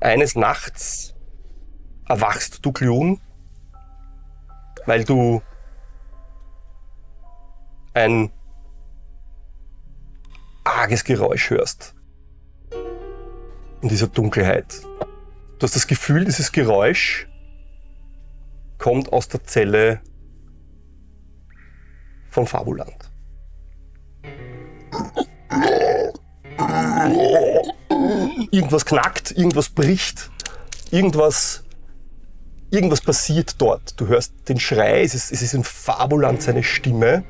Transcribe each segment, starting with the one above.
Eines Nachts erwachst du, Clune, weil du ein arges Geräusch hörst in dieser Dunkelheit. Du hast das Gefühl, dieses Geräusch kommt aus der Zelle von Fabuland. Irgendwas knackt, irgendwas bricht, irgendwas passiert dort. Du hörst den Schrei, es ist in Fabuland seine Stimme.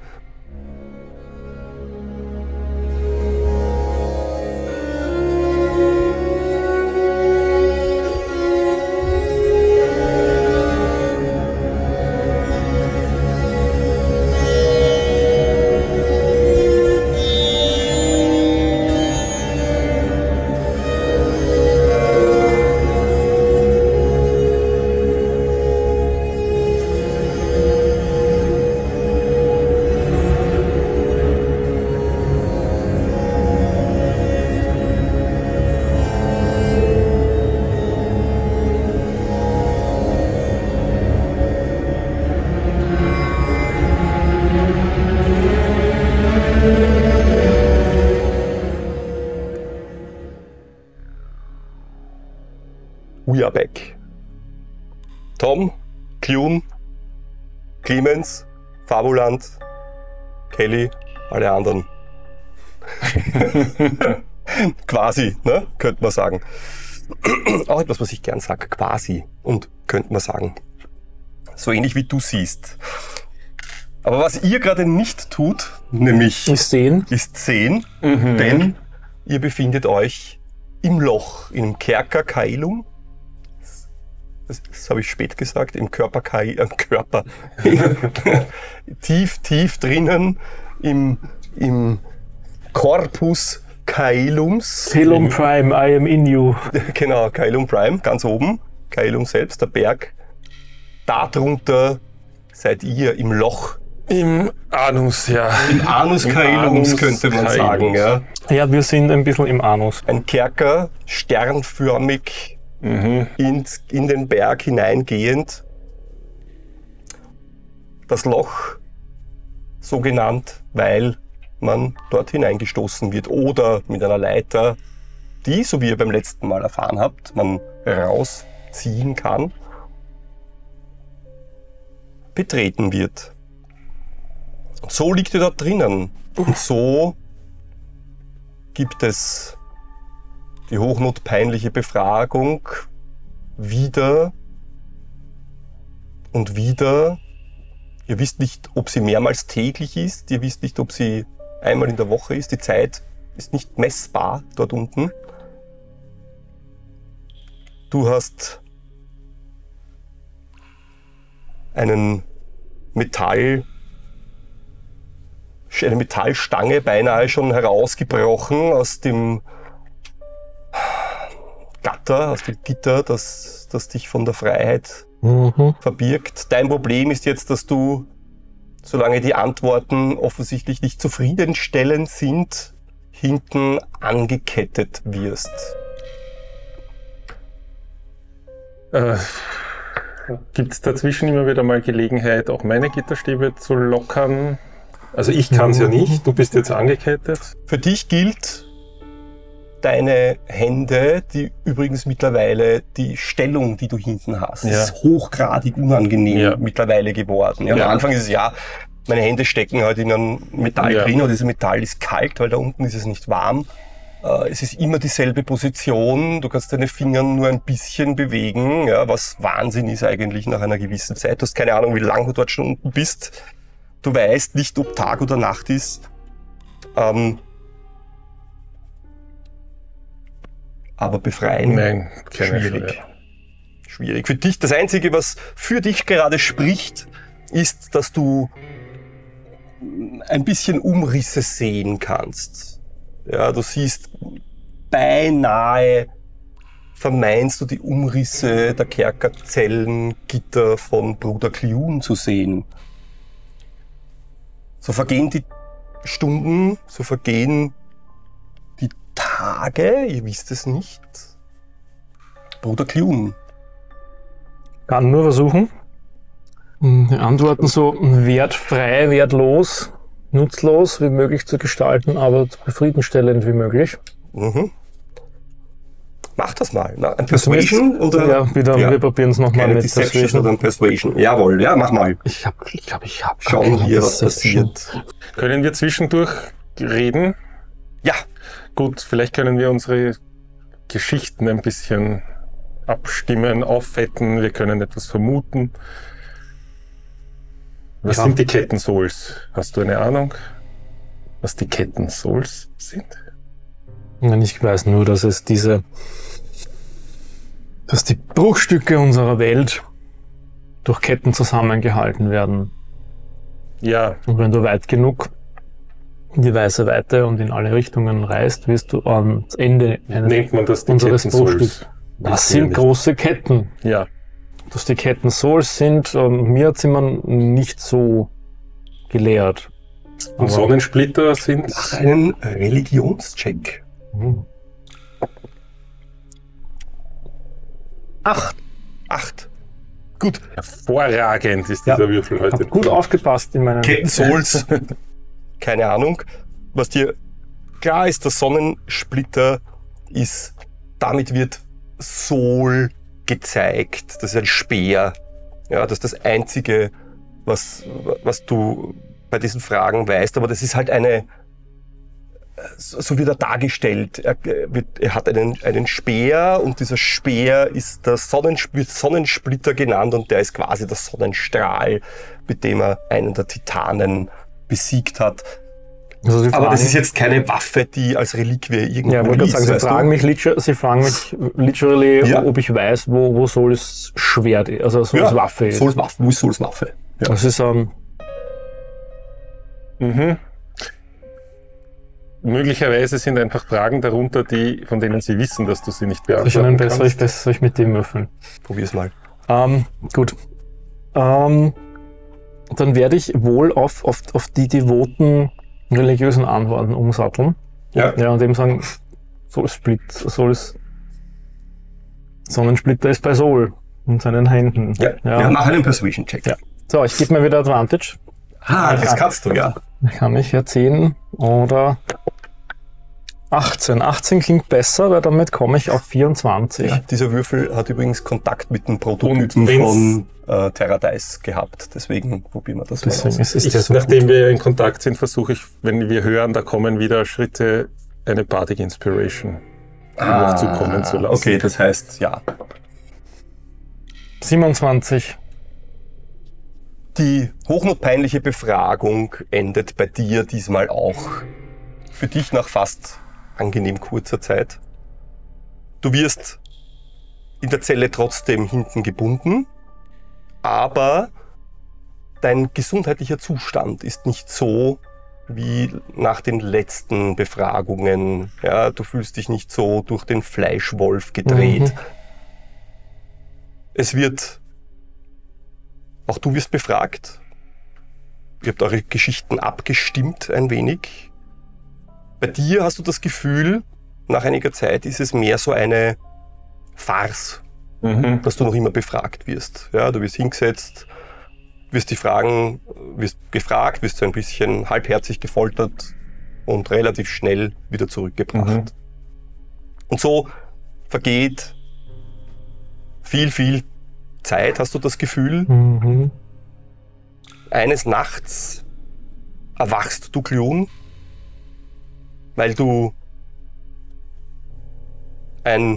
We are back. Tom, Clune, Clemens, Fabuland, Kelly, alle anderen. Quasi, ne? Könnte man sagen. Auch etwas, was ich gern sage. Quasi. Und könnte man sagen. So ähnlich wie du siehst. Aber was ihr gerade nicht tut, nämlich ist sehen, denn ihr befindet euch im Loch, im Kerker Caelum. Das habe ich spät gesagt, im Körper. tief drinnen im Corpus Caelums. Caelum Prime, I am in you. Genau, Caelum Prime, ganz oben. Caelum selbst, der Berg. Darunter seid ihr im Loch. Im Anus, ja. Im Anus Caelums könnte man sagen, ja. Ja, wir sind ein bisschen im Anus. Ein Kerker, sternförmig in den Berg hineingehend. Das Loch so genannt, weil man dort hineingestoßen wird oder mit einer Leiter, die, so wie ihr beim letzten Mal erfahren habt, man rausziehen kann, betreten wird. Und so liegt ihr dort drinnen. Und so gibt es die hochnotpeinliche Befragung wieder und wieder. Ihr wisst nicht, ob sie mehrmals täglich ist. Ihr wisst nicht, ob sie einmal in der Woche ist. Die Zeit ist nicht messbar dort unten. Du hast eine Metallstange beinahe schon herausgebrochen aus dem Gatter, aus dem Gitter, das dich von der Freiheit verbirgt. Dein Problem ist jetzt, dass du, solange die Antworten offensichtlich nicht zufriedenstellend sind, hinten angekettet wirst. Gibt es dazwischen immer wieder mal Gelegenheit, auch meine Gitterstäbe zu lockern? Also ich kann es ja nicht, du bist jetzt angekettet. Für dich gilt deine Hände, die übrigens mittlerweile die Stellung, die du hinten hast, ist hochgradig unangenehm mittlerweile geworden. Ja, am Anfang ist es meine Hände stecken halt in einem Metall drin und dieses Metall ist kalt, weil da unten ist es nicht warm. Es ist immer dieselbe Position, du kannst deine Finger nur ein bisschen bewegen, ja, was Wahnsinn ist eigentlich nach einer gewissen Zeit. Du hast keine Ahnung, wie lange du dort schon unten bist. Du weißt nicht, ob Tag oder Nacht ist. Aber befreien, nein, schwierig. Schwierig. Für dich, das Einzige, was für dich gerade spricht, ist, dass du ein bisschen Umrisse sehen kannst. Ja, du siehst beinahe, vermeinst du die Umrisse der Kerkerzellengitter von Bruder Clune zu sehen. So vergehen die Stunden, so vergehen die Tage, ihr wisst es nicht. Bruder Clune. Kann nur versuchen. Die Antworten so wertfrei, wertlos, nutzlos wie möglich zu gestalten, aber zufriedenstellend wie möglich. Mach das mal. Ein Persuasion oder? Ja, wir probieren es nochmal mit Deception oder ein Persuasion. Jawohl, ja, mach mal. Ich glaube, ich habe. Schauen wir, was passiert. Können wir zwischendurch reden? Ja. Gut, vielleicht können wir unsere Geschichten ein bisschen abstimmen, auffetten. Wir können etwas vermuten. Was sind die Ketten-Souls? Hast du eine Ahnung, was die Ketten-Souls sind? Ich weiß nur, dass dass die Bruchstücke unserer Welt durch Ketten zusammengehalten werden. Ja. Und wenn du weit genug in die weiße Weite und in alle Richtungen reist, wirst du ans Ende nennt man das die unseres Bruchstücks. Das Das sind große Ketten. Ja. Dass die Ketten Souls sind, mir hat es immer nicht so gelehrt. Und Sonnensplitter sind... Mach einen Religionscheck. 8. Gut. Hervorragend ist dieser Würfel heute. Hab gut aufgepasst in meinem... Ketten-Souls. Keine Ahnung. Was dir klar ist, der Sonnensplitter ist, damit wird Soul gezeigt. Das ist ein Speer. Ja, das ist das Einzige, was du bei diesen Fragen weißt. Aber das ist halt so wird er dargestellt. Er hat einen Speer und dieser Speer ist wird Sonnensplitter genannt und der ist quasi der Sonnenstrahl, mit dem er einen der Titanen besiegt hat. Also aber das ist jetzt keine Waffe, die als Reliquie irgendwo ja, liegt. Sagen, Sie fragen mich literally, ob ich weiß, wo Souls Schwert ist, also Souls Waffe ist. Souls Waffe, wo ist Souls Waffe? Ja. Das ist Möglicherweise sind einfach Fragen darunter, von denen Sie wissen, dass du sie nicht beantworten kannst. Soll ich mit dem würfeln? Probier's mal. Gut. Dann werde ich wohl auf die devoten religiösen Antworten umsatteln. Ja. Und eben sagen, Sonnensplitter ist bei Sol in seinen Händen. Ja, mach einen Persuasion-Check. Ja. So, ich gebe mir wieder Advantage. Das kannst du, ja. Kann ich ja 10 oder 18. 18 klingt besser, weil damit komme ich auf 24. Ja, dieser Würfel hat übrigens Kontakt mit dem Prototypen von Terra Dice gehabt. Deswegen probieren wir das mal aus. Nachdem wir in Kontakt sind, versuche ich, wenn wir hören, da kommen wieder Schritte, eine Bardic Inspiration noch zukommen zu lassen. Okay, das heißt, ja. 27. Die hochnotpeinliche Befragung endet bei dir diesmal auch. Für dich nach fast angenehm kurzer Zeit. Du wirst in der Zelle trotzdem hinten gebunden, aber dein gesundheitlicher Zustand ist nicht so wie nach den letzten Befragungen. Ja, du fühlst dich nicht so durch den Fleischwolf gedreht. Auch du wirst befragt. Ihr habt eure Geschichten abgestimmt ein wenig. Bei dir hast du das Gefühl, nach einiger Zeit ist es mehr so eine Farce, dass du noch immer befragt wirst. Ja, du wirst hingesetzt, wirst gefragt, wirst so ein bisschen halbherzig gefoltert und relativ schnell wieder zurückgebracht. Und so vergeht viel Zeit, hast du das Gefühl. Eines Nachts erwachst du, Clune, weil du ein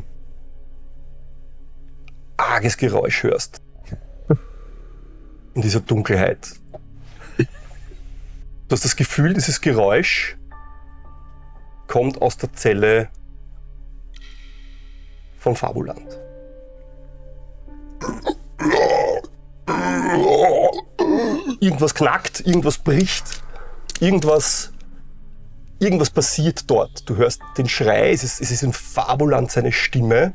arges Geräusch hörst in dieser Dunkelheit. Du hast das Gefühl, dieses Geräusch kommt aus der Zelle von Fabuland. Irgendwas knackt, irgendwas bricht, irgendwas passiert dort. Du hörst den Schrei, es ist in Fabuland seine Stimme.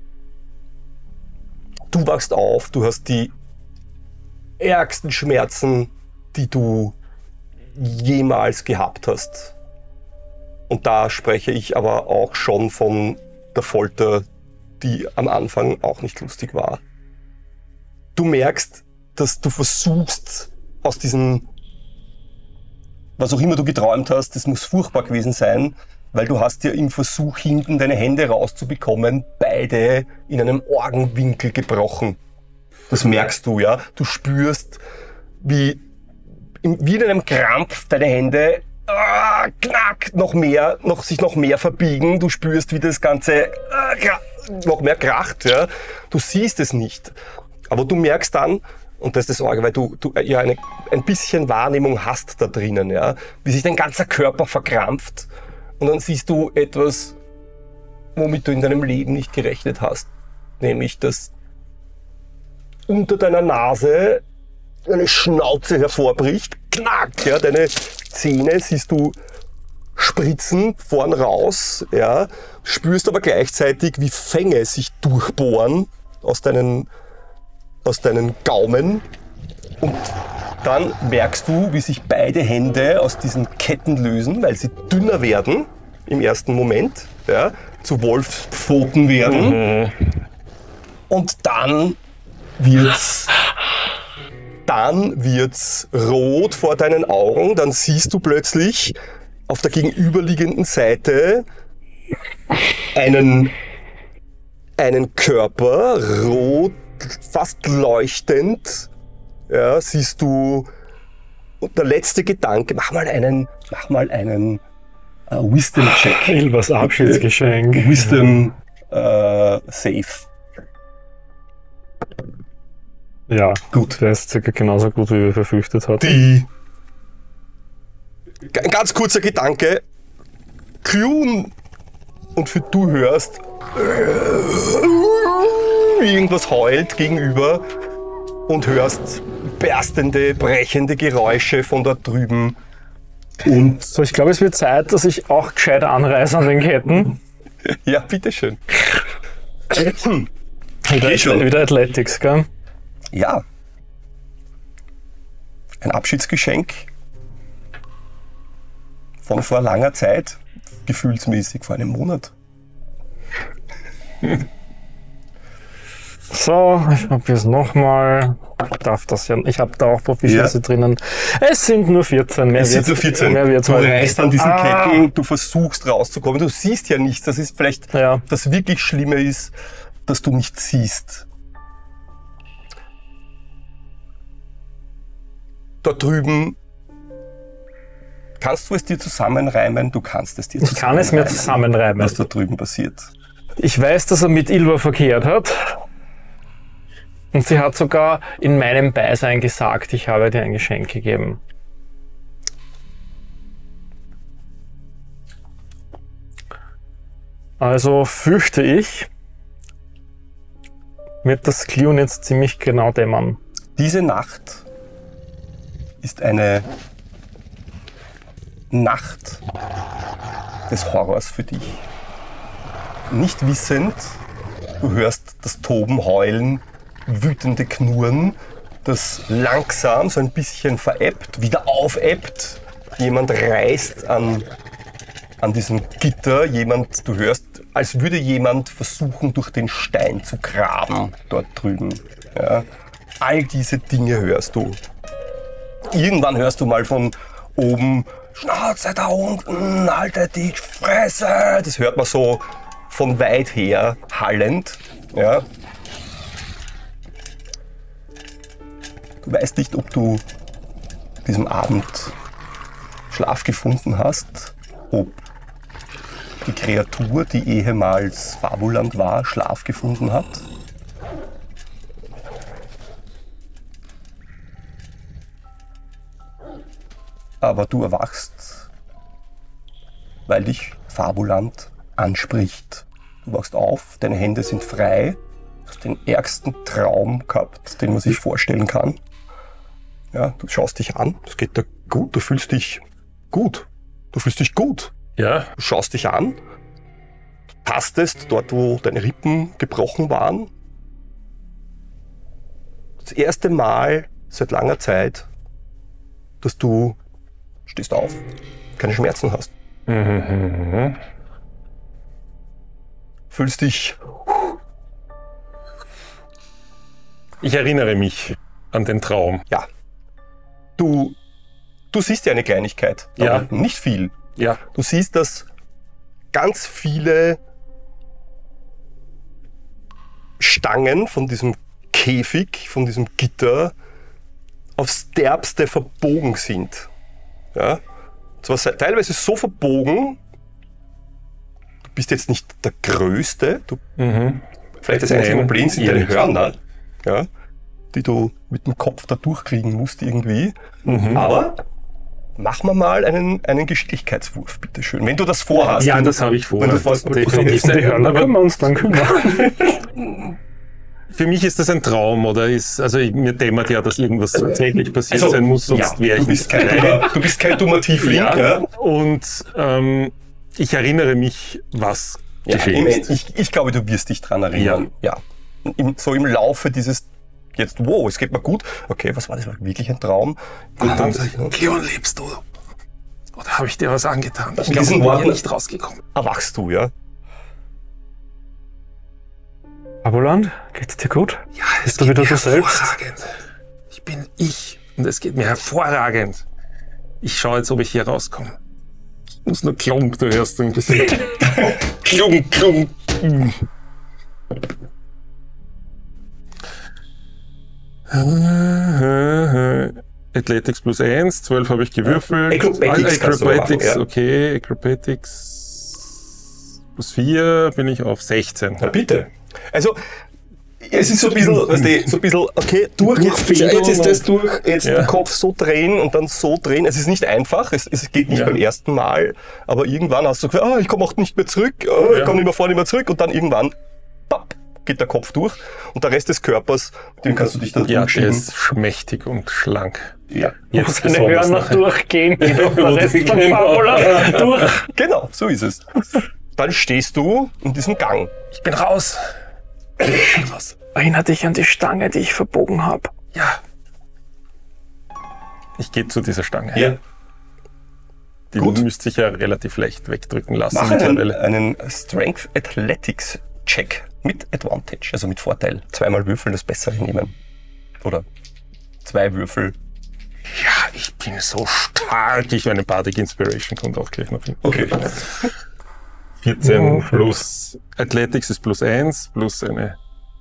Du wachst auf, du hast die ärgsten Schmerzen, die du jemals gehabt hast. Und da spreche ich aber auch schon von der Folter, die am Anfang auch nicht lustig war. Du merkst, dass du versuchst, aus diesem, was auch immer du geträumt hast, das muss furchtbar gewesen sein, weil du hast ja im Versuch, hinten deine Hände rauszubekommen, beide in einem Orgenwinkel gebrochen. Das merkst du, ja. Du spürst, wie in einem Krampf deine Hände knack, sich noch mehr verbiegen. Du spürst, wie das Ganze noch mehr kracht. Ja. Du siehst es nicht. Aber du merkst dann, und das ist das Orge, weil du ja ein bisschen Wahrnehmung hast da drinnen, ja, wie sich dein ganzer Körper verkrampft. Und dann siehst du etwas, womit du in deinem Leben nicht gerechnet hast. Nämlich, dass unter deiner Nase eine Schnauze hervorbricht. Knack! Ja, deine Zähne siehst du spritzen vorn raus. Ja, spürst aber gleichzeitig, wie Fänge sich durchbohren aus deinen Gaumen. Und dann merkst du, wie sich beide Hände aus diesen Ketten lösen, weil sie dünner werden im ersten Moment, ja, zu Wolfspfoten werden. Und dann wird's rot vor deinen Augen. Dann siehst du plötzlich auf der gegenüberliegenden Seite einen Körper, rot, fast leuchtend. Ja, siehst du, und der letzte Gedanke, mach mal einen Wisdom-Check. Ilvas Abschiedsgeschenk. Wisdom Safe. Ja, gut. Der ist circa genauso gut, wie wir befürchtet hatten. Ein ganz kurzer Gedanke. Clune, und du hörst, irgendwas heult gegenüber und hörst berstende, brechende Geräusche von dort drüben. Und so, ich glaube, es wird Zeit, dass ich auch gescheit anreiße an den Ketten. Ja, bitteschön. Wieder Athletics, gell? Ja. Ein Abschiedsgeschenk von vor langer Zeit, gefühlsmäßig vor einem Monat. So, ich probiere es nochmal. Ich habe da auch Proficiency drinnen. Es sind nur 14. Es sind nur 14. Du reißt an diesen Ketten, du versuchst rauszukommen. Du siehst ja nichts. Das ist vielleicht das wirklich Schlimme ist, dass du nicht siehst. Dort drüben, kannst du es dir zusammenreimen? Du kannst es dir zusammenreimen. Ich kann es mir zusammenreimen. Was da drüben passiert. Ich weiß, dass er mit Ilva verkehrt hat. Und sie hat sogar in meinem Beisein gesagt, ich habe dir ein Geschenk gegeben. Also fürchte ich, wird das Clune jetzt ziemlich genau dämmern. Diese Nacht ist eine Nacht des Horrors für dich. Nicht wissend, du hörst das Toben, Heulen, wütende Knurren, das langsam so ein bisschen verebbt, wieder aufebbt. Jemand reißt an diesem Gitter, du hörst, als würde jemand versuchen, durch den Stein zu graben, dort drüben. Ja. All diese Dinge hörst du. Irgendwann hörst du mal von oben, Schnauze da unten, haltet die Fresse. Das hört man so von weit her hallend. Ja. Du weißt nicht, ob du diesem Abend Schlaf gefunden hast, ob die Kreatur, die ehemals Fabuland war, Schlaf gefunden hat. Aber du erwachst, weil dich Fabuland anspricht. Du wachst auf, deine Hände sind frei, du hast den ärgsten Traum gehabt, den man sich vorstellen kann. Ja, du schaust dich an, es geht dir gut, du fühlst dich gut. Du fühlst dich gut. Ja. Du schaust dich an, tastest dort, wo deine Rippen gebrochen waren. Das erste Mal seit langer Zeit, dass du stehst auf, keine Schmerzen hast. Fühlst dich Ich erinnere mich an den Traum. Ja. Du siehst ja eine Kleinigkeit. Ja. Nicht viel. Ja. Du siehst, dass ganz viele Stangen von diesem Käfig, von diesem Gitter aufs Derbste verbogen sind. Ja? Zwar teilweise so verbogen, du bist jetzt nicht der Größte, vielleicht das einzige Problem sind deine Hörner, ja, die du mit dem Kopf da durchkriegen musst irgendwie. Aber mach mal einen Geschicklichkeitswurf, bitteschön. Wenn du das vorhast. Ja, das habe ich vor. Die Hörner können wir uns dann kümmern. Für mich ist das ein Traum, oder mir dämmert ja, dass irgendwas tatsächlich passiert sein muss, sonst wäre ich nicht Du bist kein dummer Tiefling. Ja. Und ich erinnere mich, was geschehen ist. Ich glaube, du wirst dich dran erinnern. Ja. So im Laufe dieses jetzt, wow, es geht mir gut. Okay, was war das? War wirklich ein Traum? Gut, dann sag ich, Cleon, lebst du? Oder habe ich dir was angetan? Ich glaube, ich bin hier nicht rausgekommen. Erwachst du, ja? Fabuland, geht's dir gut? Ja, es geht mir hervorragend. Ich bin ich und es geht mir hervorragend. Ich schaue jetzt, ob ich hier rauskomme. Ich muss nur klump, du hörst ein bisschen. klump. Athletics +1, 12 habe ich gewürfelt. Acrobatics, okay. Acrobatics +4 bin ich auf 16. Na bitte. Also, es ist so ein bisschen, okay, jetzt ist das durch, jetzt den Kopf so drehen und dann so drehen. Es ist nicht einfach, es geht nicht beim ersten Mal, aber irgendwann hast du gesagt, ich komme auch nicht mehr zurück, ich komme nicht mehr vor, nicht mehr zurück und dann irgendwann, papp, geht der Kopf durch und der Rest des Körpers, mit dem kannst du dich dann durchschieben. Ja, der ist schmächtig und schlank. Ja. Jetzt seine Hörner durchgehen, der Rest von Fabula durch. Genau, so ist es. Dann stehst du in diesem Gang. Ich bin raus. Erinnere dich an die Stange, die ich verbogen habe. Ja. Ich gehe zu dieser Stange. Ja. Die müsste ich ja relativ leicht wegdrücken lassen. Mach einen Strength Athletics Check mit Advantage, also mit Vorteil. 2-mal würfeln, das Bessere nehmen. Oder 2 Würfel. Ja, ich bin so stark. Ich meine, Bardic Inspiration kommt auch gleich noch hin. Okay. 14 plus Athletics ist +1 plus eine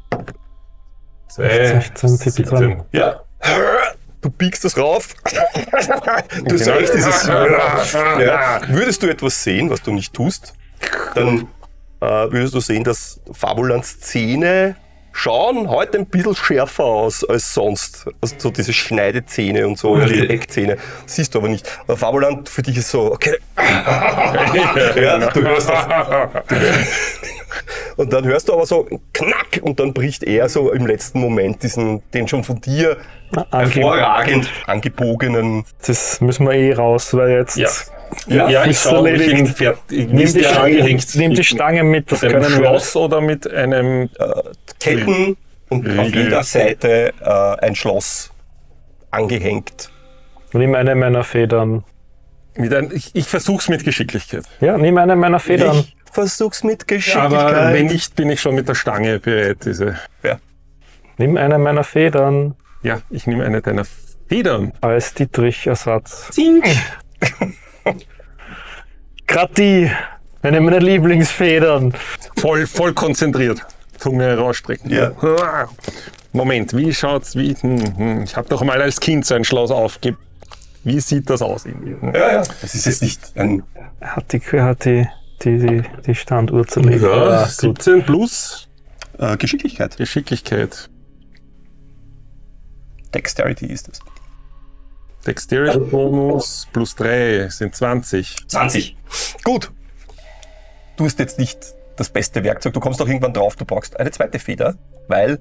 2. 16. Ja. Du biegst das rauf. Du hast echt dieses. Ja. Würdest du etwas sehen, was du nicht tust, dann würdest du sehen, dass Fabulans Zähne schauen heute ein bisschen schärfer aus als sonst. Also so diese Schneidezähne und so, die Eckzähne. Siehst du aber nicht. Aber Fabuland für dich ist so, okay. Ja, du hörst das. Und dann hörst du aber so knack und dann bricht er so im letzten Moment den schon von dir hervorragend angebogenen. Das müssen wir raus, weil jetzt. Ja, ich schaue, ich nimm die Stange mit, das können wir. Schloss oder mit einem Ketten und auf jeder Seite ein Schloss angehängt. Nimm eine meiner Federn. Ich versuch's mit Geschicklichkeit. Ja, nimm eine meiner Federn. Ich versuch's mit Geschicklichkeit. Aber wenn nicht, bin ich schon mit der Stange bereit. Nimm eine meiner Federn. Ja, ich nehme eine deiner Federn. Als Dietrich-Ersatz. Zink. Gerade die, eine meiner Lieblingsfedern. Voll konzentriert. Zunge herausstrecken. Ja. Moment, wie schaut's? Ich habe doch mal als Kind so ein Schloss aufgegeben. Wie sieht das aus? Ja. Das ist jetzt nicht ein... Hat die Standuhr zerlegt. Ja, 17 plus Geschicklichkeit. Dexterity ist es. Dexterity Bonus plus 3 sind 20. 20. Gut. Du hast jetzt nicht das beste Werkzeug. Du kommst auch irgendwann drauf, du brauchst eine zweite Feder, weil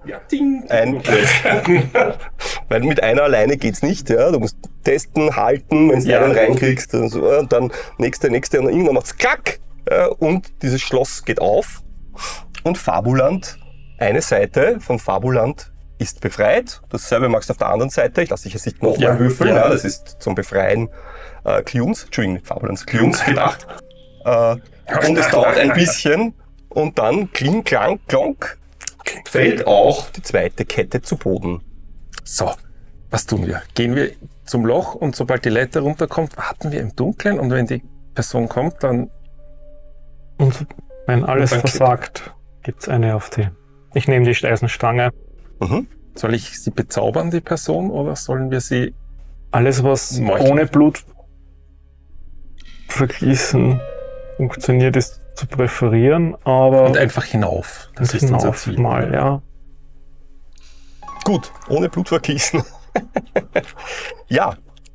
weil mit einer alleine geht's nicht. Ja? Du musst testen, halten, wenn du einen reinkriegst und, so, und dann nächste und irgendwann macht's klack und dieses Schloss geht auf und Fabuland, eine Seite von Fabuland ist befreit. Dasselbe machst du auf der anderen Seite. Ich lasse dich jetzt nicht nochmal würfeln. Ja, das ist zum Befreien Clunes, Entschuldigung, Fabulans Clunes gedacht. Und es dauert ein bisschen und dann kling, klang, klonk. fällt auch die zweite Kette zu Boden. So, was tun wir? Gehen wir zum Loch und sobald die Leiter runterkommt, warten wir im Dunkeln und wenn die Person kommt, dann... Und wenn alles versagt, gibt's eine auf die... Ich nehme die Eisenstange. Mhm. Soll ich sie bezaubern, die Person, oder sollen wir sie... Alles, was ohne Blut vergießen funktioniert, ist zu präferieren, aber... Und einfach hinauf. Das ist unser Ziel. Mal, ja. Gut, ohne Blut vergießen. Ja,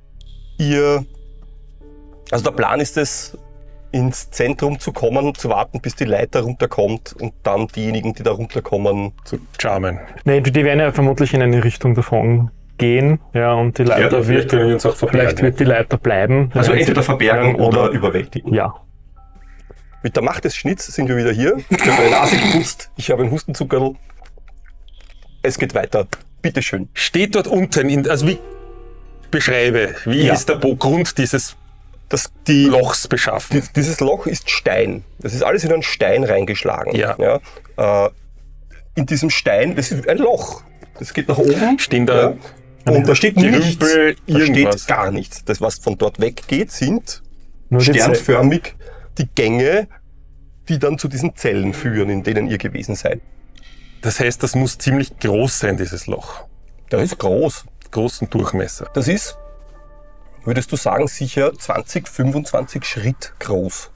also der Plan ist es, ins Zentrum zu kommen, zu warten, bis die Leiter runterkommt und dann diejenigen, die da runterkommen, zu charmen. Nee, die werden ja vermutlich in eine Richtung davon gehen, ja, und die Leiter vielleicht wird die Leiter bleiben. Also entweder verbergen oder überwältigen. Ja. Mit der Macht des Schnitts sind wir wieder hier. Ich habe meine Nase geputzt, ich habe einen Hustenzuckerl. Es geht weiter. Bitteschön. Steht dort unten, also wie ist der Grund dieses Lochs beschaffen? Dieses Loch ist Stein. Das ist alles in einen Stein reingeschlagen. Ja. In diesem Stein, das ist ein Loch. Das geht nach oben. Stehen da und da steht nichts. Da irgendwas. steht gar nichts. Das, was von dort weggeht, sind nur sternförmig die Gänge, die dann zu diesen Zellen führen, in denen ihr gewesen seid. Das heißt, das muss ziemlich groß sein, dieses Loch. Das ist groß. Großen Durchmesser. Das ist, würdest du sagen, sicher 20, 25 Schritt groß.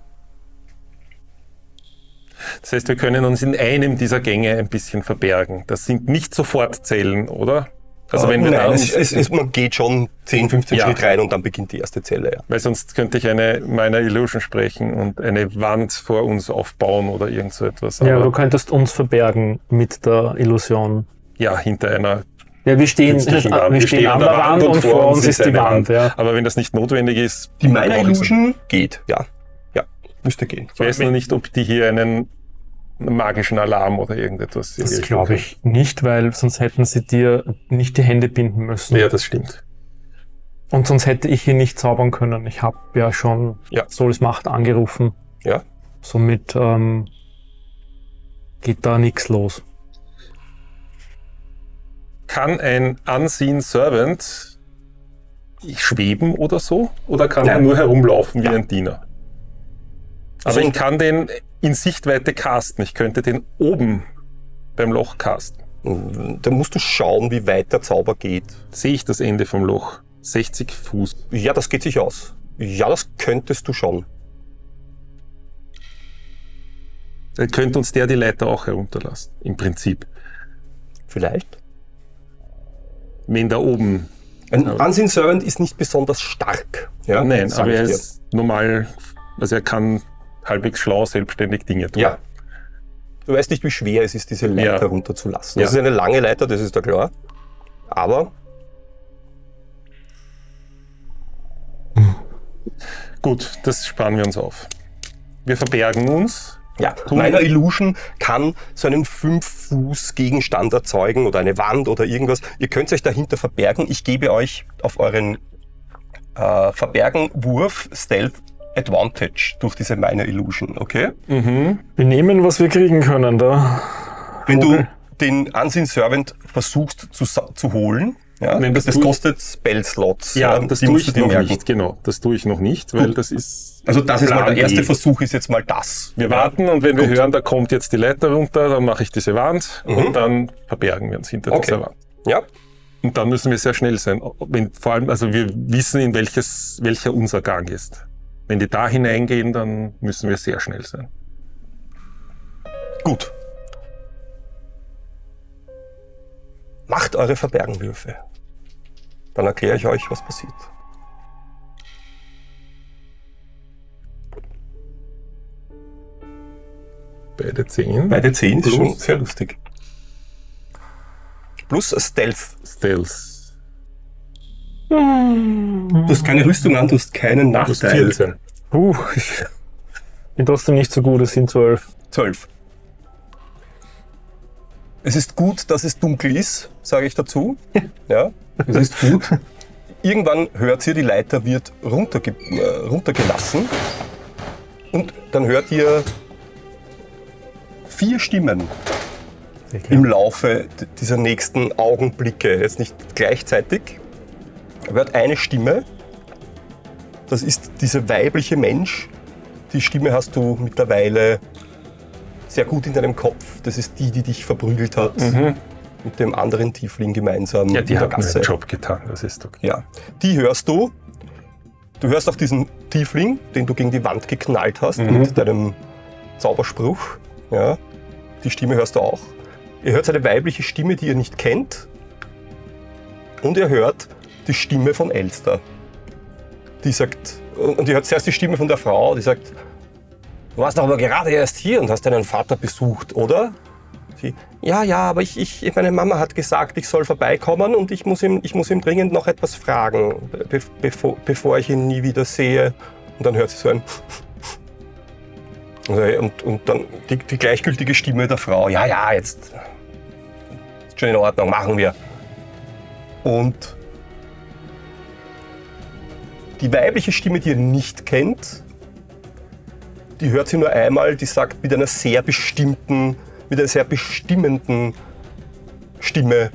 Das heißt, wir können uns in einem dieser Gänge ein bisschen verbergen. Das sind nicht sofort Zellen, oder? Also wenn wir man geht schon 10, 15 Schritt rein und dann beginnt die erste Zelle. Ja. Weil sonst könnte ich eine Minor Illusion sprechen und eine Wand vor uns aufbauen oder irgend so etwas. Ja, aber du könntest uns verbergen mit der Illusion. Ja, hinter einer... Ja, wir stehen an der Wand und vor uns ist die Wand. Ja. Aber wenn das nicht notwendig ist... Die Minor Illusion geht, ja. Ja, müsste gehen. Ich weiß nur nicht, ob die hier einen magischen Alarm oder irgendetwas. Das glaube ich nicht, weil sonst hätten sie dir nicht die Hände binden müssen. Ja, das stimmt. Und sonst hätte ich hier nicht zaubern können. Ich habe ja schon Solis Macht angerufen. Ja. Somit geht da nichts los. Kann ein Unseen Servant schweben oder so? Oder kann er nur herumlaufen wie ein Diener? Also ich kann den in Sichtweite casten. Ich könnte den oben beim Loch casten. Da musst du schauen, wie weit der Zauber geht. Sehe ich das Ende vom Loch? 60 Fuß. Ja, das geht sich aus. Ja, das könntest du schon. Dann könnte uns die Leiter auch herunterlassen, im Prinzip. Vielleicht. Wenn da oben... Ein Unseen Servant ist nicht besonders stark. Ja, nein, aber er ist normal, also er kann halbwegs schlau selbstständig Dinge tun. Ja. Du weißt nicht, wie schwer es ist, diese Leiter runterzulassen. Das ist eine lange Leiter, das ist da klar. Aber... Gut, das sparen wir uns auf. Wir verbergen uns. Ja, Minor Illusion kann so einen 5-Fuß-Gegenstand erzeugen oder eine Wand oder irgendwas. Ihr könnt euch dahinter verbergen. Ich gebe euch auf euren Verbergen-Wurf Stealth Advantage durch diese Minor Illusion, okay? Mhm. Wir nehmen, was wir kriegen können da. Wenn du den Unseen Servant versuchst zu holen, das kostet Spell-Slots. Ja, das tue ich noch nicht, genau. Das tue ich noch nicht, weil das ist... Also das ist mal der erste Versuch, ist jetzt mal das. Wir warten und wenn wir hören, da kommt jetzt die Leiter runter, dann mache ich diese Wand und dann verbergen wir uns hinter dieser Wand. Ja. Und dann müssen wir sehr schnell sein. Vor allem, also wir wissen, in welcher unser Gang ist. Wenn die da hineingehen, dann müssen wir sehr schnell sein. Gut. Macht eure Verbergenwürfe. Dann erkläre ich euch, was passiert. Beide 10. Beide 10 ist schon sehr lustig. Plus Stealth. Du hast keine Rüstung an, du hast keinen Nachteil. 14. Ich bin trotzdem nicht so gut, es sind 12. 12. Es ist gut, dass es dunkel ist, sage ich dazu. Ja, es ist gut. Irgendwann hört ihr, die Leiter wird runtergelassen. Und dann hört ihr 4 Stimmen. im Laufe dieser nächsten Augenblicke, jetzt nicht gleichzeitig, aber er hat eine Stimme. Das ist dieser weibliche Mensch. Die Stimme hast du mittlerweile sehr gut in deinem Kopf. Das ist die dich verprügelt hat. Mit dem anderen Tiefling gemeinsam. Ja, die hat einen Job getan, das ist okay. Ja, die hörst du. Du hörst auch diesen Tiefling, den du gegen die Wand geknallt hast mit deinem Zauberspruch. Ja, die Stimme hörst du auch. Ihr hört seine weibliche Stimme, die ihr nicht kennt. Und ihr hört die Stimme von Elster. Die sagt, und ihr hört zuerst die Stimme von der Frau, die sagt, du warst doch aber gerade erst hier und hast deinen Vater besucht, oder? Sie, ja, aber meine Mama hat gesagt, ich soll vorbeikommen und ich muss ihm dringend noch etwas fragen, bevor ich ihn nie wieder sehe. Und dann hört sie so ein und dann die gleichgültige Stimme der Frau, ja, jetzt ist schon in Ordnung, machen wir. Und die weibliche Stimme, die ihr nicht kennt, die hört sie nur einmal, die sagt mit einer sehr bestimmenden Stimme,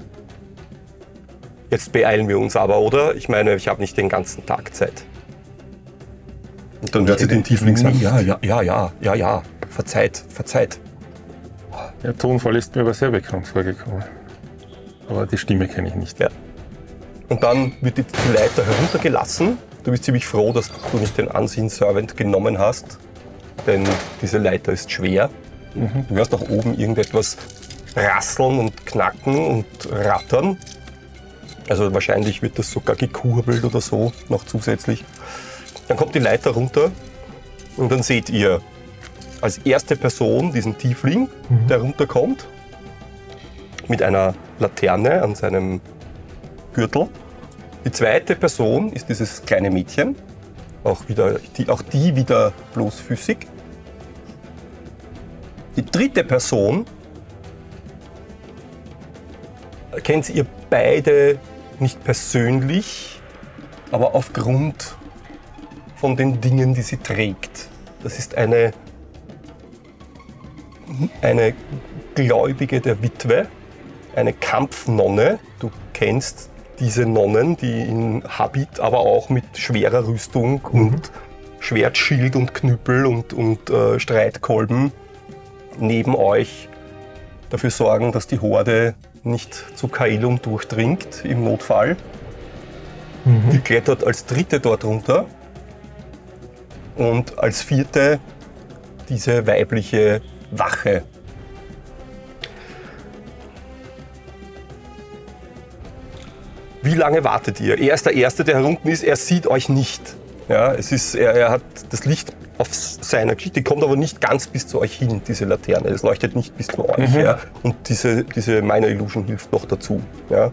jetzt beeilen wir uns aber, oder? Ich meine, ich habe nicht den ganzen Tag Zeit. Und dann hört sie den Tiefling sagen, ja, verzeiht. Der Tonfall ist mir aber sehr bekannt vorgekommen. Aber die Stimme kenne ich nicht. Ja. Und dann wird die Leiter heruntergelassen. Du bist ziemlich froh, dass du nicht den Unseen-Servant genommen hast, denn diese Leiter ist schwer. Du hörst auch oben irgendetwas rasseln und knacken und rattern. Also wahrscheinlich wird das sogar gekurbelt oder so, noch zusätzlich. Dann kommt die Leiter runter und dann seht ihr als erste Person diesen Tiefling, der runterkommt, mit einer Laterne an seinem Gürtel. Die zweite Person ist dieses kleine Mädchen, auch die wieder bloßfüßig. Die dritte Person kennt ihr beide nicht persönlich, aber aufgrund von den Dingen, die sie trägt. Das ist eine Gläubige der Witwe, eine Kampfnonne. Du kennst diese Nonnen, die in Habit, aber auch mit schwerer Rüstung und Schwert, Schild und Knüppel und Streitkolben neben euch dafür sorgen, dass die Horde nicht zu Kaelum durchdringt im Notfall. Die klettert als dritte dort runter und als vierte diese weibliche Wache. Wie lange wartet ihr? Er ist der Erste, der herunten ist, er sieht euch nicht. Ja, er hat das Licht auf seiner Geschichte, die kommt aber nicht ganz bis zu euch hin, diese Laterne. Es leuchtet nicht bis zu euch. Ja? Und diese Minor Illusion hilft noch dazu. Ja?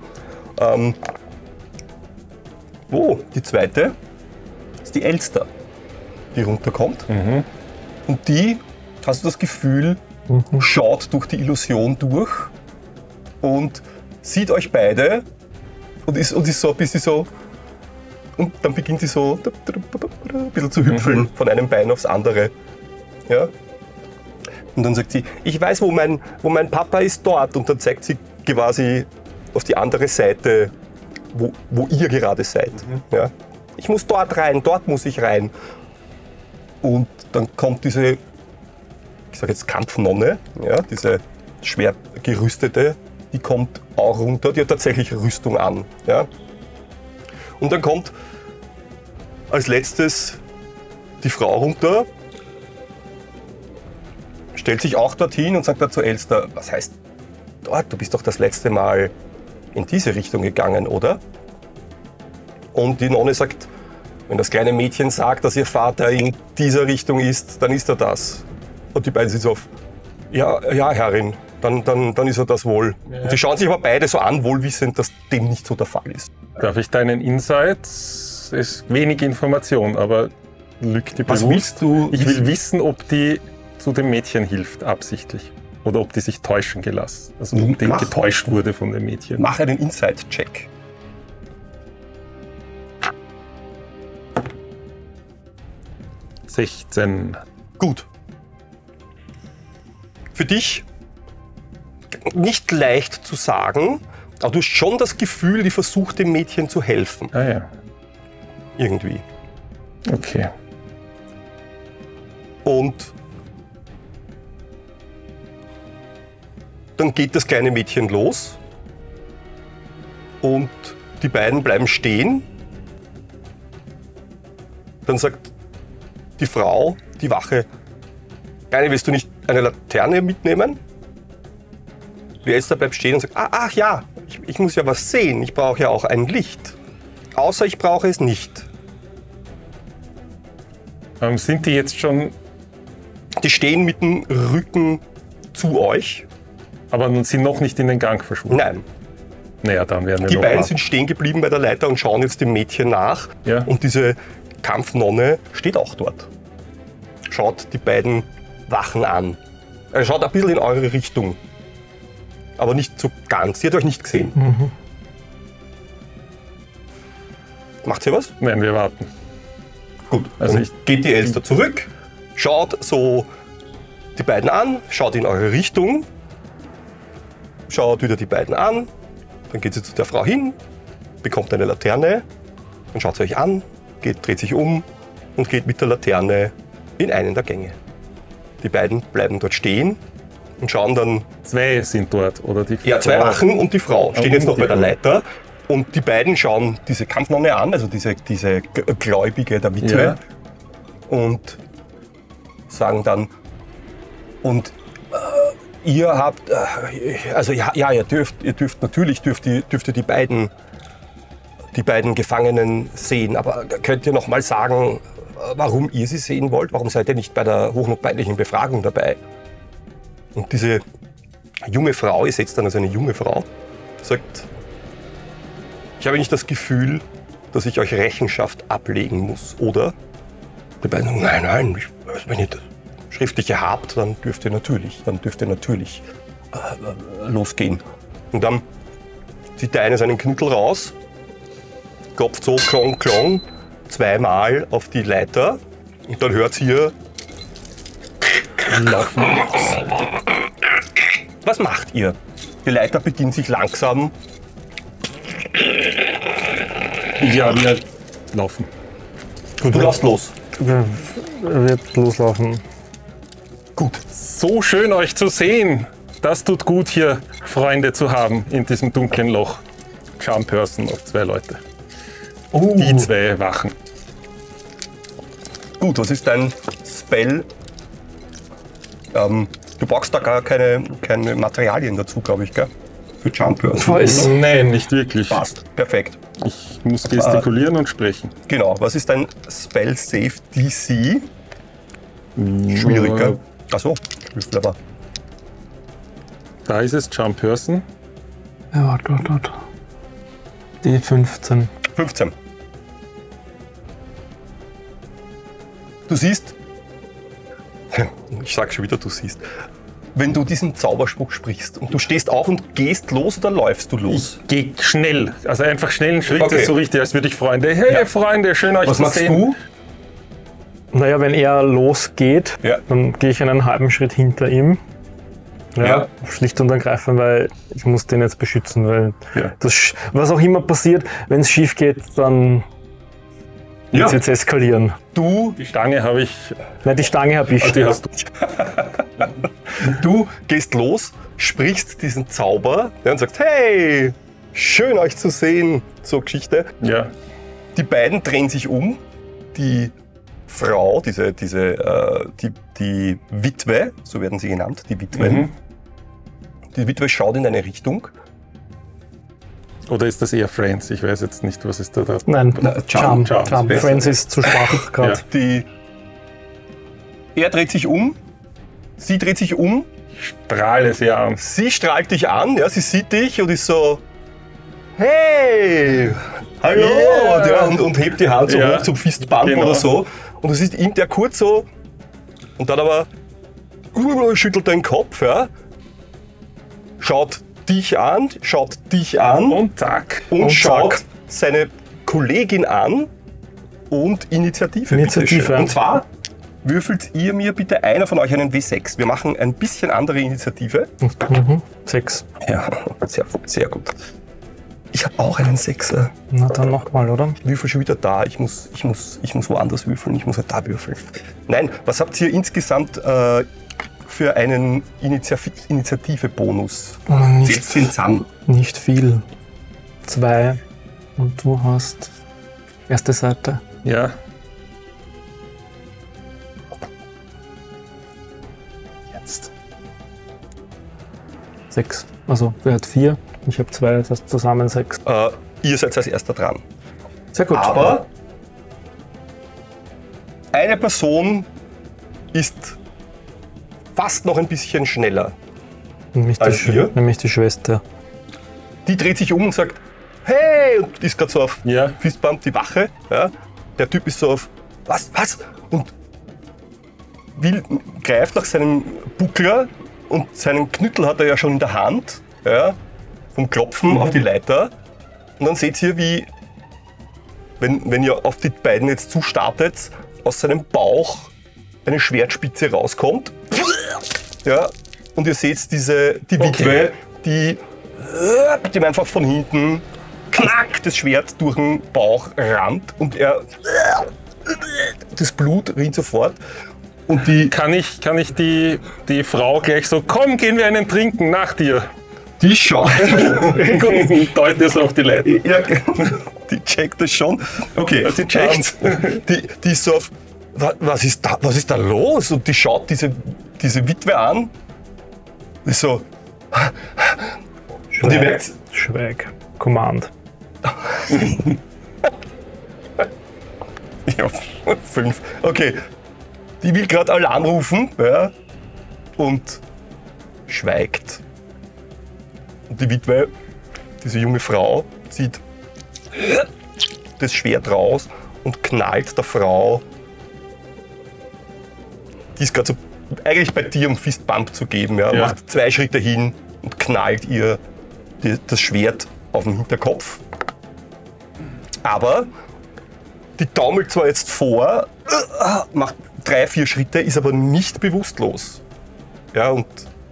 Die zweite ist die Elster, die runterkommt. Und die, hast du das Gefühl, schaut durch die Illusion durch und sieht euch beide und ist so ein bisschen so. Und dann beginnt sie so ein bisschen zu hüpfeln von einem Bein aufs andere. Ja? Und dann sagt sie, ich weiß, wo mein Papa ist, dort. Und dann zeigt sie quasi auf die andere Seite, wo ihr gerade seid. Ja? Ich muss dort rein, dort muss ich rein. Und dann kommt diese, ich sage jetzt Kampfnonne, ja, diese schwer gerüstete, die kommt auch runter, die hat tatsächlich Rüstung an. Ja? Und dann kommt als letztes die Frau runter, stellt sich auch dorthin und sagt dazu Elster, was heißt dort? Du bist doch das letzte Mal in diese Richtung gegangen, oder? Und die Nonne sagt, wenn das kleine Mädchen sagt, dass ihr Vater in dieser Richtung ist, dann ist er das. Und die beiden sind so auf, ja, Herrin, dann ist er das wohl. Ja. Und die schauen sich aber beide so an, wohlwissend, dass dem nicht so der Fall ist. Darf ich deinen Insight? Ist wenig Information, aber lügt die bewusst. Was willst du? Ich will wissen, ob die zu dem Mädchen hilft, absichtlich. Oder ob die sich täuschen gelassen. Also ob die getäuscht wurde von dem Mädchen. Mach einen Insight-Check. (16) Gut. Für dich nicht leicht zu sagen, aber du hast schon das Gefühl, die versucht dem Mädchen zu helfen. Ah ja. Irgendwie. Okay. Und dann geht das kleine Mädchen los und die beiden bleiben stehen. Dann sagt die Frau, die Wache, Kleine, willst du nicht eine Laterne mitnehmen? Der Elster bleibt stehen und sagt, ach ja, ich muss ja was sehen, ich brauche ja auch ein Licht. Außer ich brauche es nicht. Sind die jetzt schon... Die stehen mit dem Rücken zu euch. Aber sind noch nicht in den Gang verschwunden? Nein. Naja, dann werden wir Die noch beiden warten. sind stehen geblieben bei der Leiter und schauen jetzt dem Mädchen nach. Ja. Und diese Kampfnonne steht auch dort. Schaut die beiden Wachen an. Er schaut ein bisschen in eure Richtung. Aber nicht so ganz. Sie hat euch nicht gesehen. Mhm. Macht sie was? Nein, wir warten. Gut. Also Also geht die Elster zurück, schaut so die beiden an, schaut in eure Richtung, schaut wieder die beiden an, dann geht sie zu der Frau hin, bekommt eine Laterne, dann schaut sie euch an, dreht sich um und geht mit der Laterne in einen der Gänge. Die beiden bleiben dort stehen und schauen dann... Zwei sind dort, oder die Ja, zwei Frau? Wachen und die Frau stehen und jetzt noch die bei der Frau. Leiter. Und die beiden schauen diese Kampfnonne an, also diese Gläubige der Witwe. Ja. Und sagen dann, und ihr habt, also ja, ihr dürft natürlich dürft ihr die beiden Gefangenen sehen, aber könnt ihr noch mal sagen, warum ihr sie sehen wollt? Warum seid ihr nicht bei der hochnotpeinlichen Befragung dabei? Und diese junge Frau, ihr seht dann also eine junge Frau, sagt, ich habe nicht das Gefühl, dass ich euch Rechenschaft ablegen muss, oder? Die beiden sagen, nein, wenn ihr das Schriftliche habt, dann dürft ihr natürlich losgehen. Und dann zieht der eine seinen Knüttel raus, klopft so klong, klong, zweimal auf die Leiter und dann hört ihr laufen. Was macht ihr? Die Leiter beginnt sich langsam. Ja, wir laufen. Du laufst los. Er wird loslaufen. Gut. So schön euch zu sehen. Das tut gut, hier Freunde zu haben in diesem dunklen Loch. Charm-Person auf zwei Leute. Die zwei Wachen. Gut, was ist dein Spell? Du brauchst da gar keine Materialien dazu, glaube ich, gell? Für Charm-Person. Nein, nicht wirklich. Passt. Perfekt. Ich muss gestikulieren und sprechen. Genau. Was ist dein Spell-Save DC? Schwierig, gell? Achso, aber. Da ist es, Charm-Person. Ja, warte. Die 15. 15. Du siehst, ich sag schon wieder, du siehst, wenn du diesen Zauberspruch sprichst und du stehst auf und gehst los oder läufst du los? Ich gehe schnell, also einfach schnellen Schritte, Okay. so richtig, als würde ich Freunde. Hey Freunde, schön euch Was zu machst sehen. du? Naja, wenn er losgeht, Ja. dann gehe ich einen halben Schritt hinter ihm. Ja. Schlicht und ergreifend, weil ich muss den jetzt beschützen, weil Ja. das, was auch immer passiert, wenn es schief geht, dann wird es jetzt eskalieren. Du Die Stange habe ich. Nein, die Stange habe ich. Die hast du. Du gehst los, sprichst diesen Zauber und sagst, hey, schön euch zu sehen, so Geschichte. Ja. Die beiden drehen sich um, die Frau, die Witwe, so werden sie genannt, die Witwen. Mhm. Die Witwe schaut in eine Richtung. Oder ist das eher Friends? Ich weiß jetzt nicht, was ist da. Nein, Charm. Charm. Besser. Friends ist zu schwach gerade. Er dreht sich um, sie dreht sich um, Strahle sie an. sie strahlt dich an, ja, sie sieht dich und ist so, hey, hallo, Yeah. und hebt die Hand so Ja. hoch zum Fistbump Genau. oder so. Und du siehst ihn, der kurz so, und dann aber schüttelt den Kopf, ja, schaut dich an Und zack. und schaut zack. seine Kollegin an und Initiative. Initiative, bitteschön. ja. Und zwar würfelt ihr mir bitte einer von euch einen W6. Wir machen ein bisschen andere Initiative. 6. Ja, sehr, sehr gut. Ich habe auch einen Sechser. Na dann nochmal, oder? Ich würfel schon wieder da. Ich muss woanders würfeln. Ich muss halt da würfeln. Nein, was habt ihr insgesamt für einen Initiative-Bonus? Nicht viel. 2. Und du hast erste Seite. Ja. Jetzt. 6. Also, wer hat 4? Ich habe 2, das heißt zusammen 6. Ihr seid als erster dran. Sehr gut. Aber eine Person ist fast noch ein bisschen schneller. Nämlich die Schwester. Die dreht sich um und sagt, hey! Und ist gerade so auf Ja. Fistbump, die Wache. Ja. Der Typ ist so auf, was? Und greift nach seinem Buckler und seinen Knüttel hat er ja schon in der Hand. Ja, vom Klopfen auf die Leiter. Und dann seht ihr, wie, wenn ihr auf die beiden jetzt zustartet, aus seinem Bauch eine Schwertspitze rauskommt. Ja, und ihr seht die Witwe, die ihm einfach von hinten knack das Schwert durch den Bauch rammt und das Blut rinnt sofort. Und Kann ich die Frau gleich so, komm, gehen wir einen trinken nach dir. die schaut. Deuten es auf die Leute. Ja, die checkt das schon. Okay, sie checkt. Die ist so auf, was ist da los? Und die schaut diese Witwe an. Ist so. Und ihr merkt, Schweig. Command. ja, 5. Okay. Die will gerade Alarm rufen, ja, und schweigt. Und die Witwe, diese junge Frau, zieht das Schwert raus und knallt der Frau. Die ist gerade so eigentlich bei dir, um Fistbump zu geben, ja, macht 2 Schritte hin und knallt ihr das Schwert auf den Hinterkopf. Aber die taumelt zwar jetzt vor, macht 3, 4 Schritte, ist aber nicht bewusstlos. Ja, und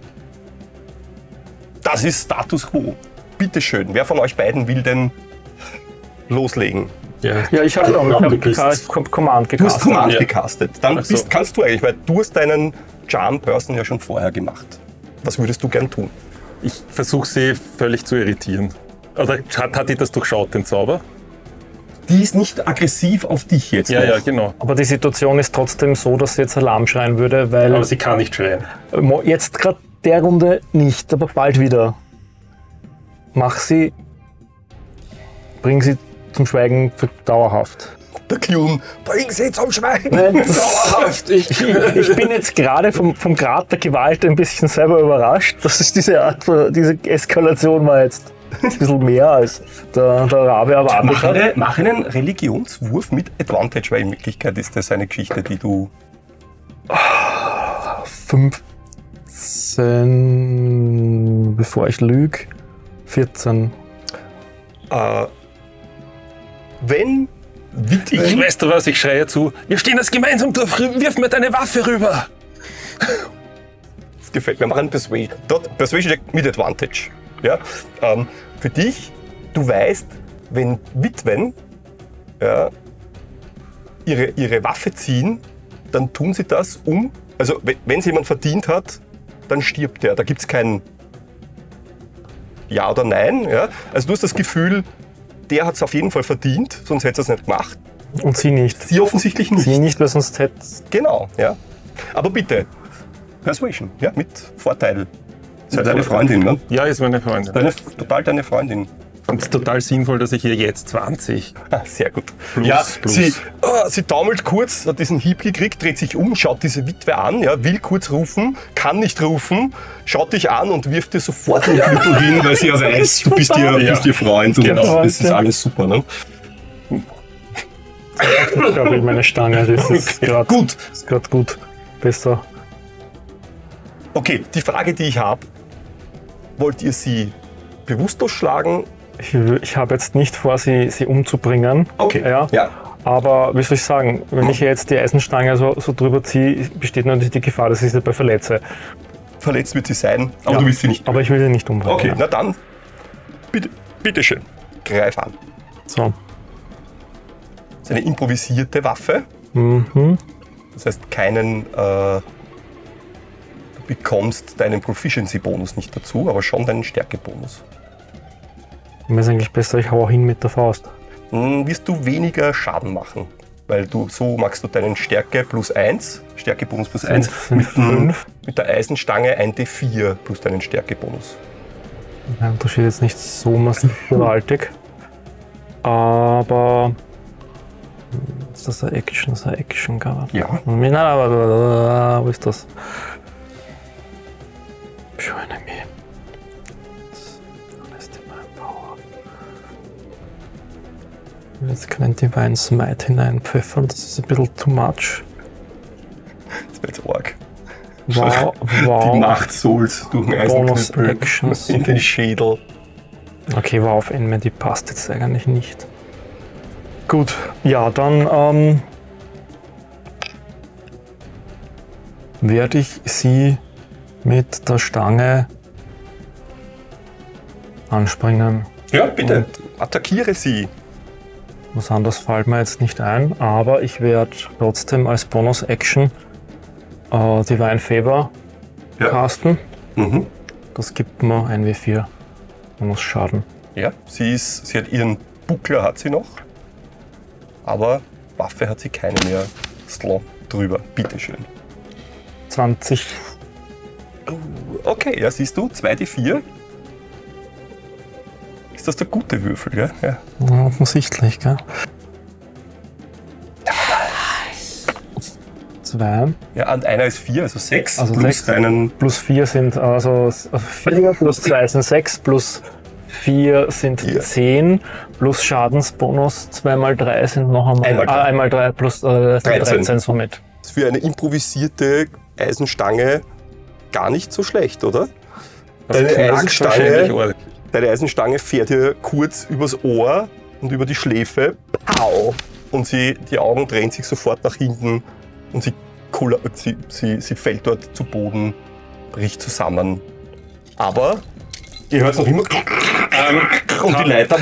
das ist Status Quo. Bitte schön, wer von euch beiden will denn loslegen? Ja, ich habe Command gecastet. Du hast Command Ja. gecastet. Dann Ach so. kannst du eigentlich, weil du hast deinen Charm-Person ja schon vorher gemacht. Was würdest du gern tun? Ich versuche sie völlig zu irritieren. Oder hat die das durchschaut, den Zauber? Die ist nicht aggressiv auf dich jetzt. Ja, noch. ja, genau. Aber die Situation ist trotzdem so, dass sie jetzt Alarm schreien würde, weil Aber sie kann nicht schreien. jetzt gerade der Runde nicht, aber bald wieder. Bring sie zum Schweigen für dauerhaft. Der Clune, bring sie zum Schweigen. Nein, dauerhaft. Ich bin jetzt gerade vom Grad der Gewalt ein bisschen selber überrascht. Das ist diese Eskalation war jetzt ein bisschen mehr als der Rabe erwartet hat. Mach einen Religionswurf mit Advantage, weil in Wirklichkeit ist das eine Geschichte, die du... 15, bevor ich lüge, 14. Wenn Ich weiß du was, ich schreie zu. Wir stehen das gemeinsam durch, wirf mir deine Waffe rüber. Das gefällt mir, mach einen Persuasion. Persuasion Check mit Advantage. Ja? Für dich, du weißt, wenn Witwen ihre Waffe ziehen, dann tun sie das also wenn es jemand verdient hat, dann stirbt er. Da gibt es kein Ja oder Nein. Ja? Also du hast das Gefühl, der hat es auf jeden Fall verdient, sonst hätte er es nicht gemacht. Und sie nicht. Sie offensichtlich nicht. Sie nicht, weil sonst hätte... Genau, ja. Aber bitte, Persuasion, ja, mit Vorteil. Ist halt deine Freundin, ne? Ja, ist meine Freundin. Total deine Freundin. Und es ist total sinnvoll, dass ich ihr jetzt 20. Ah, sehr gut. Plus, ja, plus. Sie taumelt kurz, hat diesen Hieb gekriegt, dreht sich um, schaut diese Witwe an, ja, will kurz rufen, kann nicht rufen, schaut dich an und wirft dir sofort den Knüppel hin, weil sie ja weiß, du bist ihr Freund und Genau. das ist alles super, ne? Ich glaube, meine Stange, das ist gerade Gut. gut. Besser. Okay, die Frage, die ich habe, wollt ihr sie bewusstlos schlagen? Ich habe jetzt nicht vor, sie umzubringen. Okay, Ja. ja. Aber wie soll ich sagen, wenn ich jetzt die Eisenstange so drüber ziehe, besteht natürlich die Gefahr, dass ich sie dabei verletze. Verletzt wird sie sein, aber du willst sie nicht. Aber ich will sie nicht umbringen. Okay, na dann, bitteschön, greif an. So. Das ist eine improvisierte Waffe. Mhm. Das heißt, du bekommst deinen Proficiency-Bonus nicht dazu, aber schon deinen Stärke-Bonus. Mir ist eigentlich besser, ich hau hin mit der Faust. Wirst du weniger Schaden machen, weil so machst du deinen Stärke plus 1, Stärke-Bonus plus 1, mit der Eisenstange ein D4 plus deinen Stärke-Bonus. Der Unterschied ist nicht so massiv gewaltig, aber ist das eine Action? Das ist eine Action gerade. Ja. Nein, aber wo ist das? Show enemy. Ich will jetzt keinen Divine Smite hineinpfeffern, das ist ein bisschen too much. Das wäre jetzt arg. Wow. Die Macht Souls durch den Eisenknüppel in den Schädel. Okay, wow, auf Enemy, die passt jetzt eigentlich nicht. Gut, ja, dann werde ich sie mit der Stange anspringen. Ja, bitte, und attackiere sie. Was anderes fällt mir jetzt nicht ein, aber ich werde trotzdem als Bonus-Action Divine Favor casten. Mhm. Das gibt mir ein W4 Bonus-Schaden. Ja, sie hat ihren Buckler hat sie noch, aber Waffe hat sie keine mehr. Slot drüber, bitteschön. 20. Okay, ja, siehst du, 2d4. Ist das der gute Würfel, gell? Ja. Ja, offensichtlich, gell? 2. Ja, und einer ist 4, also 6. Also plus 6 deinen. plus 4 sind, also 4 plus 2 sind 6, plus 4 sind 10, plus Schadensbonus 2 mal 3 sind noch einmal. Einmal 3 plus 13 somit. Das ist für eine improvisierte Eisenstange gar nicht so schlecht, oder? Deine Eisenstange fährt dir kurz übers Ohr und über die Schläfe. Pow! Und die Augen drehen sich sofort nach hinten und sie fällt dort zu Boden, bricht zusammen. Aber ihr hört es noch immer. Und die Leiter.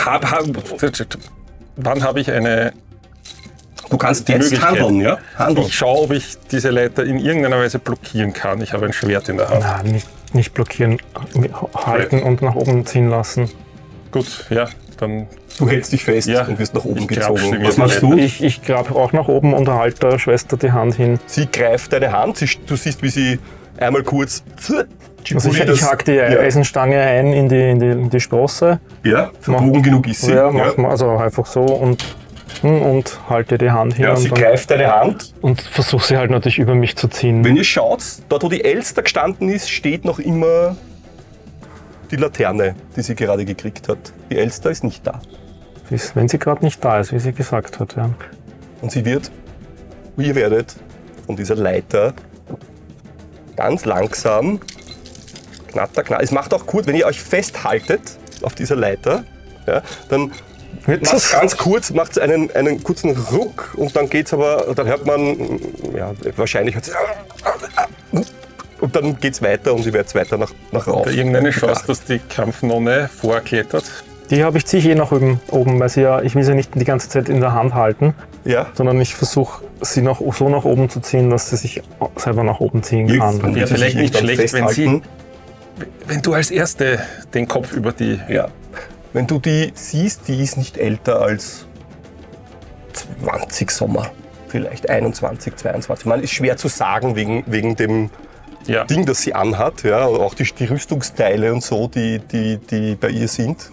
Wann habe ich eine. Du kannst jetzt handeln, ja? Handeln. Ich schaue, ob ich diese Leiter in irgendeiner Weise blockieren kann. Ich habe ein Schwert in der Hand. Nein, nicht blockieren, halten und nach oben ziehen lassen. Gut, ja, dann. Du hältst dich fest und wirst nach oben gezogen. Was machst du? Ich grabe auch nach oben und halte der Schwester die Hand hin. Sie greift deine Hand, du siehst, wie sie einmal kurz. Also ich hack die Eisenstange ein in die Sprosse. Ja, verbogen genug ist sie. Ja, also einfach so und halte die Hand hin. Ja, sie greift deine Hand. Und versuche sie halt natürlich über mich zu ziehen. Wenn ihr schaut, dort wo die Elster gestanden ist, steht noch immer die Laterne, die sie gerade gekriegt hat. Die Elster ist nicht da. Wenn sie gerade nicht da ist, wie sie gesagt hat, ja. Und ihr werdet von dieser Leiter ganz langsam, knatter. Es macht auch kurz, wenn ihr euch festhaltet auf dieser Leiter, ja, dann macht ganz kurz, macht einen kurzen Ruck und dann geht's aber, dann hört man, ja, wahrscheinlich hört und dann geht's weiter und ihr werdet weiter nach rauf. Irgendeine Chance, dass die Kampfnonne vorklettert? Die ziehe ich nach oben, weil ich will sie nicht die ganze Zeit in der Hand halten, sondern ich versuche sie so nach oben zu ziehen, dass sie sich selber nach oben ziehen kann. Ja, vielleicht nicht schlecht, wenn du als Erste den Kopf über die... Ja. Wenn du die siehst, die ist nicht älter als 20 Sommer, vielleicht 21, 22. Man ist schwer zu sagen wegen dem Ding, das sie anhat, ja, auch die Rüstungsteile und so, die bei ihr sind.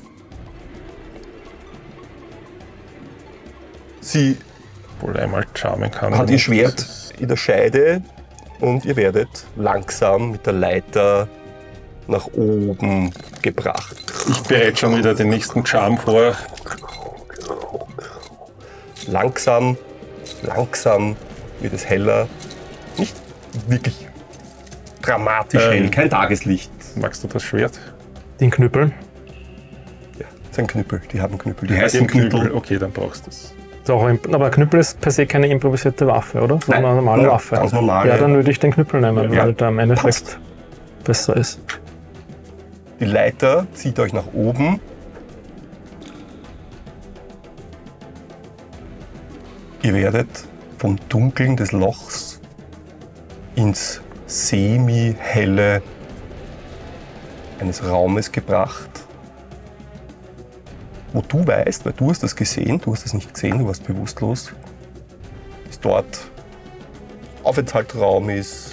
Sie wohl einmal charmen kann. Hat ihr Schwert in der Scheide und ihr werdet langsam mit der Leiter nach oben gebracht. Ich bereite schon wieder den nächsten Charm vor. Langsam wird es heller. Nicht wirklich dramatisch hell, kein Tageslicht. Magst du das Schwert? Den Knüppel? Ja, das ist ein Knüppel. Die haben Knüppel. Die heißen Knüppel. Okay, dann brauchst du es. Aber Knüppel ist per se keine improvisierte Waffe, oder? So Nein, eine normale ja, Waffe. ganz normale. Ja, dann würde ich den Knüppel nehmen, Ja. weil der im Endeffekt besser ist. Die Leiter zieht euch nach oben. Ihr werdet vom Dunkeln des Lochs ins semi-helle eines Raumes gebracht, wo du weißt, weil du hast das gesehen, du hast es nicht gesehen, du warst bewusstlos, dass dort Aufenthaltsraum ist,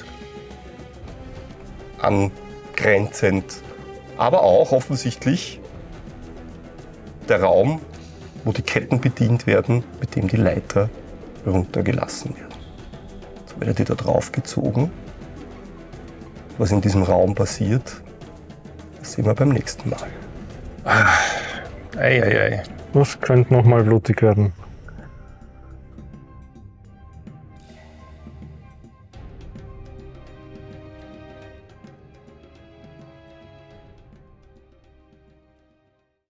angrenzend, aber auch offensichtlich der Raum, wo die Ketten bedient werden, mit dem die Leiter runtergelassen werden. So werdet ihr da drauf gezogen. Was in diesem Raum passiert, das sehen wir beim nächsten Mal. Ei. Das könnte nochmal blutig werden.